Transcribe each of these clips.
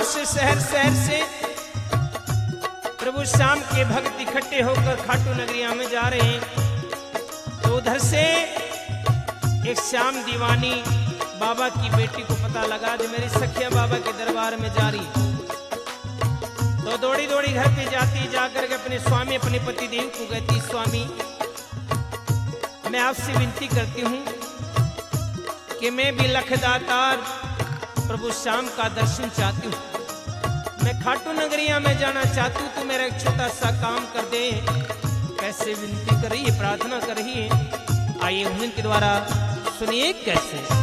गांव से शहर से प्रभु श्याम के भक्त इकट्ठे होकर खाटू नगरिया में जा रहे हैं। तो उधर से एक श्याम दीवानी बाबा की बेटी को पता लगा जो मेरी सखिया बाबा के दरबार में जा रही। तो दौड़ी दौड़ी घर पे जाती, जाकर के अपने स्वामी अपने पति देव को कहती, स्वामी मैं आपसे विनती करती हूँ कि मैं भी लखदातार प्रभु श्याम का दर्शन चाहती हूँ। मैं खाटू नगरिया में जाना चाहती हूँ, तो मेरा एक छोटा सा काम कर दे। कैसे विनती कर रही है, प्रार्थना कर रही है, आइए उनके द्वारा सुनिए कैसे।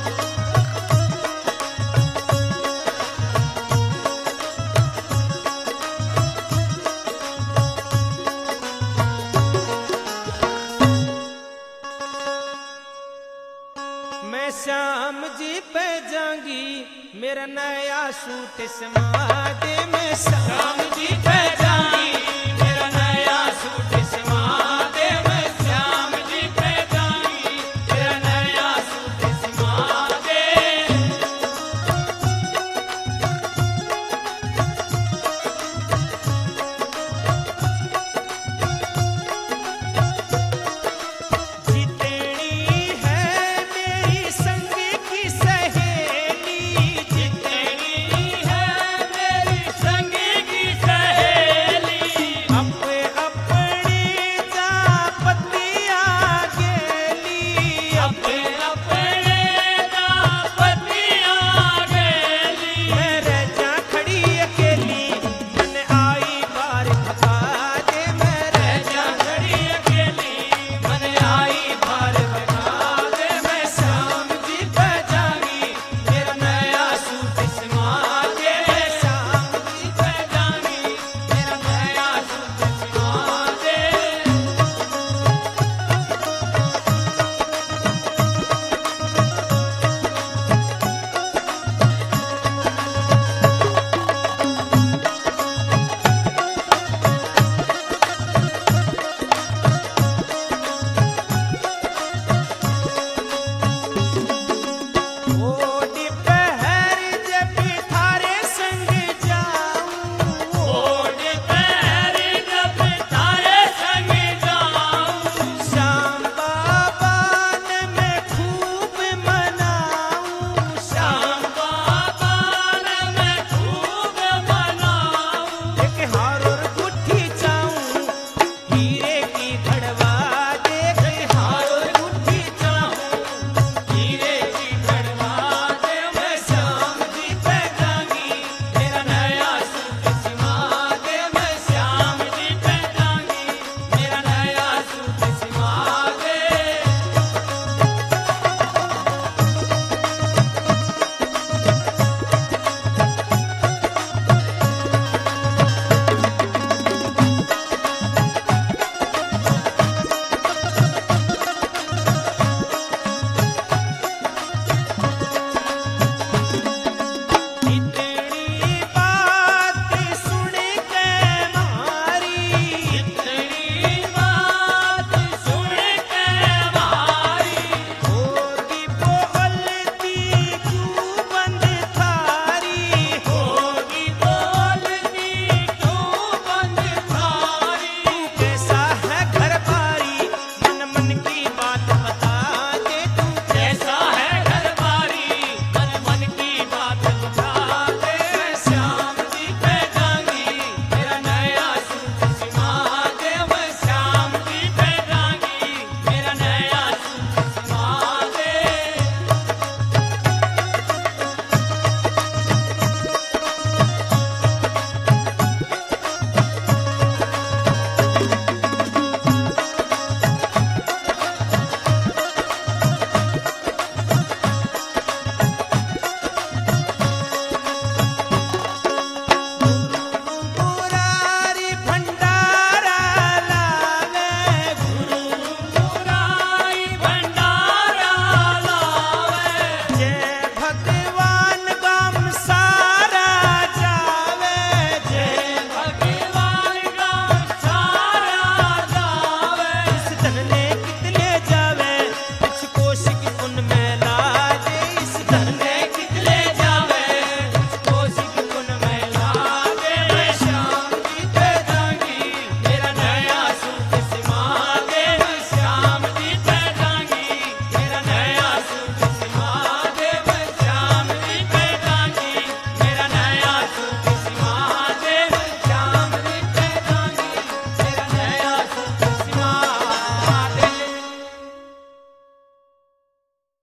मैं श्याम जी पे जाऊंगी, मेरा नया सूट समा दे। मैं श्याम जी